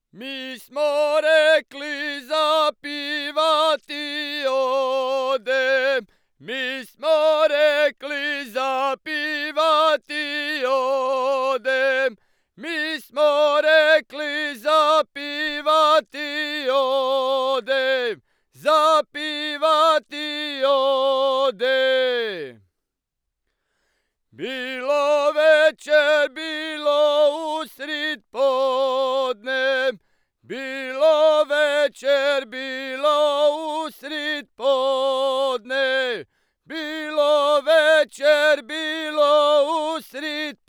Mi smo rekli zapivati odem, mi smo rekli zapivati odem, mi smo rekli zapivati odem, zapivati odem. Bilo večer, bilo usred podne, bilo večer, bilo usred podne, bilo večer, bilo usred